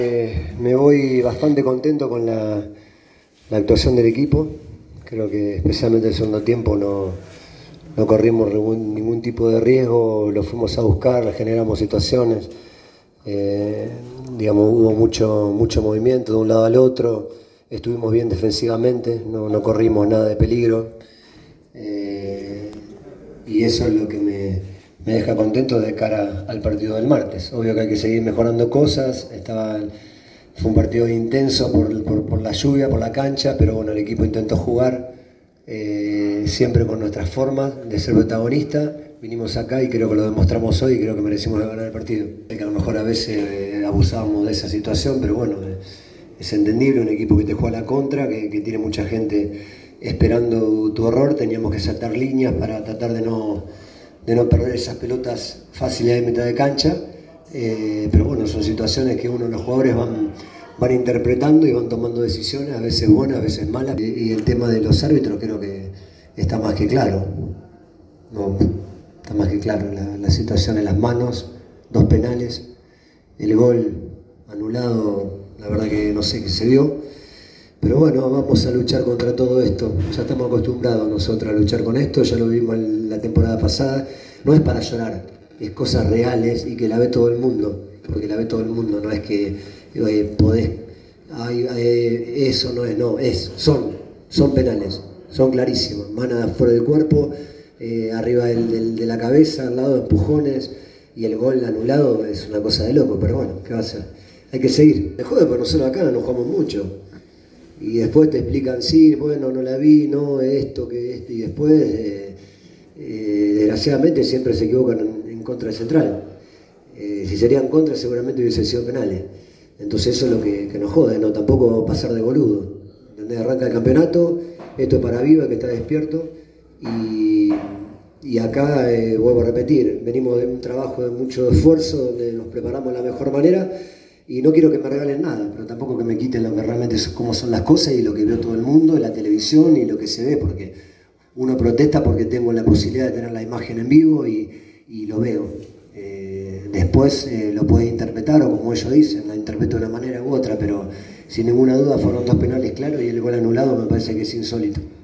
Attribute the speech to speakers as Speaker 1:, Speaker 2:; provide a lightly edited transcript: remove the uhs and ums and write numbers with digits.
Speaker 1: Me voy bastante contento con la actuación del equipo. Creo que especialmente el segundo tiempo no corrimos ningún tipo de riesgo, lo fuimos a buscar, generamos situaciones. Hubo mucho movimiento de un lado al otro, estuvimos bien defensivamente, no corrimos nada de peligro. Y eso es lo que me deja contento de cara al partido del martes. Obvio que hay que seguir mejorando cosas. Fue un partido intenso por la lluvia, por la cancha, pero bueno, el equipo intentó jugar siempre con nuestras formas de ser protagonista. Vinimos acá y creo que lo demostramos hoy y creo que merecimos ganar el partido. Que a lo mejor a veces abusábamos de esa situación, pero bueno, es entendible, un equipo que te juega a la contra, que tiene mucha gente esperando tu error. Teníamos que saltar líneas para tratar de no perder esas pelotas fáciles de mitad de cancha, pero bueno, son situaciones que los jugadores van interpretando y van tomando decisiones, a veces buenas, a veces malas. Y el tema de los árbitros creo que está más que claro. No, está más que claro la situación en las manos, 2 penales, el gol anulado, la verdad que no sé qué se dio. Pero bueno, vamos a luchar contra todo esto. Ya estamos acostumbrados nosotros a luchar con esto, ya lo vimos la temporada pasada. No es para llorar, es cosas reales y que la ve todo el mundo. Porque la ve todo el mundo, no es que podés... eso no es, no, son penales, son clarísimos. Mano fuera del cuerpo, arriba de la cabeza, al lado de empujones, y el gol anulado es una cosa de loco, pero bueno, ¿qué va a hacer? Hay que seguir. Me jode, porque nosotros acá nos jugamos mucho. Y después te explican, sí, bueno, no la vi, no, esto, que esto, y después, desgraciadamente, siempre se equivocan en contra de Central. Si serían contra, seguramente hubiesen sido penales. Entonces eso es lo que nos jode, ¿no? Tampoco pasar de boludo. ¿Entendés? Arranca el campeonato, esto es para Viva, que está despierto, y acá, vuelvo a repetir, venimos de un trabajo de mucho esfuerzo, donde nos preparamos de la mejor manera. Y no quiero que me regalen nada, pero tampoco que me quiten lo que realmente cómo son las cosas y lo que veo todo el mundo, la televisión y lo que se ve, porque uno protesta porque tengo la posibilidad de tener la imagen en vivo y lo veo. Después lo puede interpretar, o como ellos dicen, la interpreto de una manera u otra, pero sin ninguna duda fueron 2 penales claros y el gol anulado me parece que es insólito.